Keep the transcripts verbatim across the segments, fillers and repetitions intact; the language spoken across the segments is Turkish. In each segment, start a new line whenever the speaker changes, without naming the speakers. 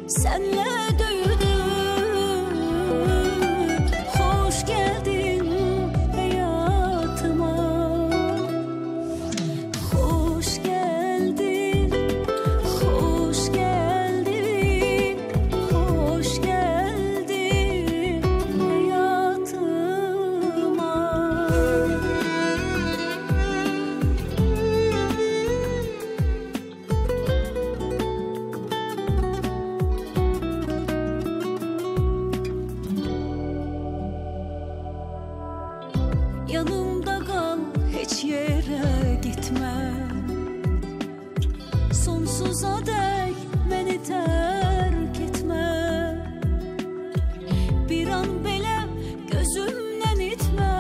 senle döyünür. Hoş geldin hayatıma, hoş geldin, hoş geldin, hoş geldin hayatıma. Yanımda kal, hiç yere gitme. Sonsuza dek beni terk etme. Bir an belə gözümden itme.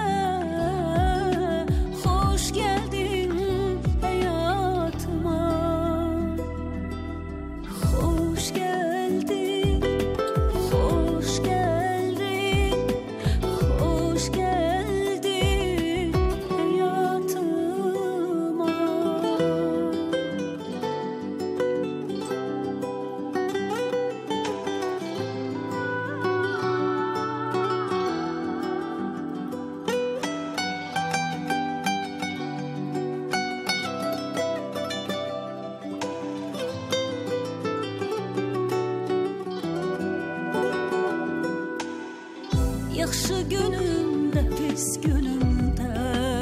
Hoş geldin hayatıma, hoş geldin, hoş geldin, hoş geldin hayatıma. Yaxşı günümdə, pis günümdə,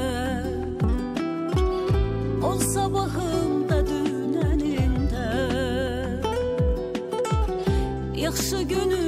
ol sabahımda, dünənimdə. Yaxşı günüm